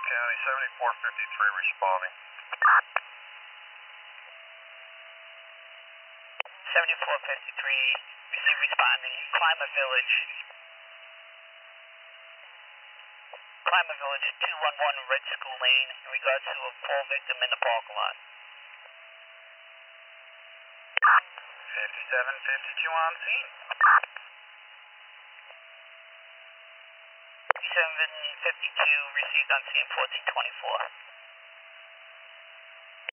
County, 7453 responding. 7453, receive responding, Climate Village. Climate Village 211 Red School Lane in regards to a fall victim in the parking lot. 5752 on scene. 752 received on scene 1424.